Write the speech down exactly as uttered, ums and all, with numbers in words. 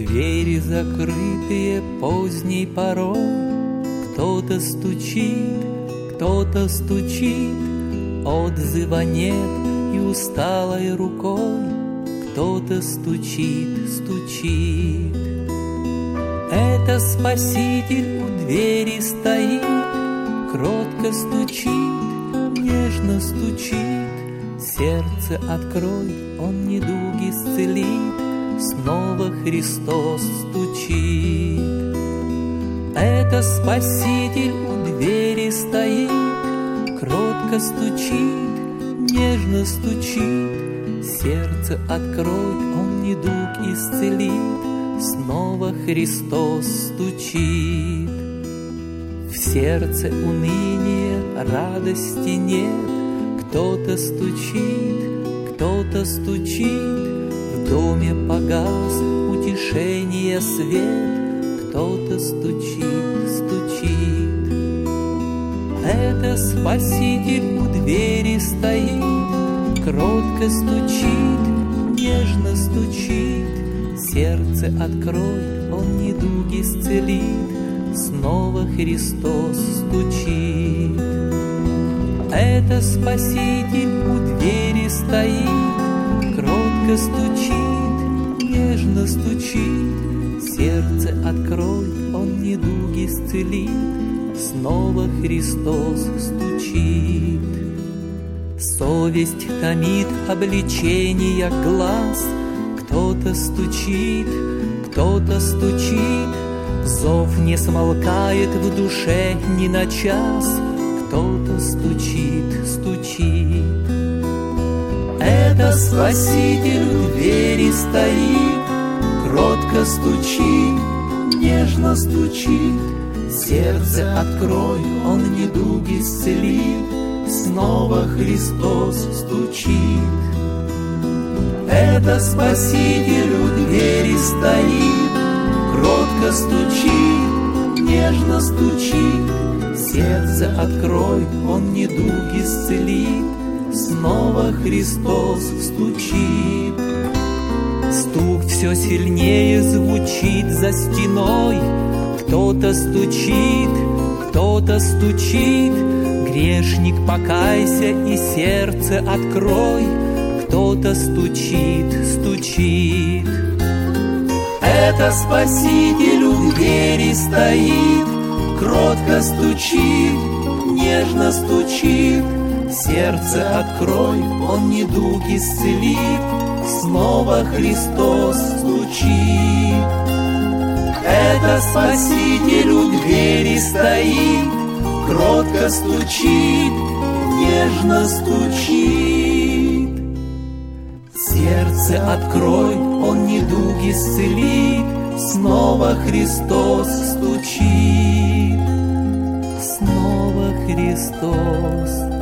Двери закрытые поздней порой, кто-то стучит, кто-то стучит, отзыва нет, и усталой рукой кто-то стучит, стучит. Это Спаситель у двери стоит, кротко стучит, нежно стучит. Сердце открой, Он недуг исцелит, снова Христос стучит. Это Спаситель у двери стоит, кротко стучит, нежно стучит. Сердце открой, Он недуг исцелит, снова Христос стучит. В сердце уныние, радости нет, кто-то стучит, кто-то стучит. В доме погас утешение свет, кто-то стучит, стучит. Это Спаситель у двери стоит, кротко стучит, нежно стучит. Сердце открой, Он недуг исцелит, снова Христос стучит. Это Спаситель у двери стоит, кротко стучит, нежно стучит. Сердце открой, Он недуг исцелит, снова Христос стучит. Совесть томит обличения глаз, кто-то стучит, кто-то стучит. Зов не смолкает в душе ни на час, кто-то стучит, стучит. Это Спаситель у двери стоит, кротко стучит, нежно стучит. Сердце открой, Он недуг исцелит, снова Христос стучит. Это Спаситель у двери стоит, кротко стучит, нежно стучит. Сердце открой, Он недуг исцелит, снова Христос стучит. Стук все сильнее звучит за стеной, кто-то стучит, кто-то стучит. Грешник, покайся и сердце открой, кто-то стучит, стучит. Это Спаситель у двери стоит, кротко стучит, нежно стучит. Сердце открой, Он недуг исцелит, снова Христос стучит. Это Спаситель у двери стоит, кротко стучит, нежно стучит. Сердце открой, Он недуг исцелит, снова Христос стучит, снова Христос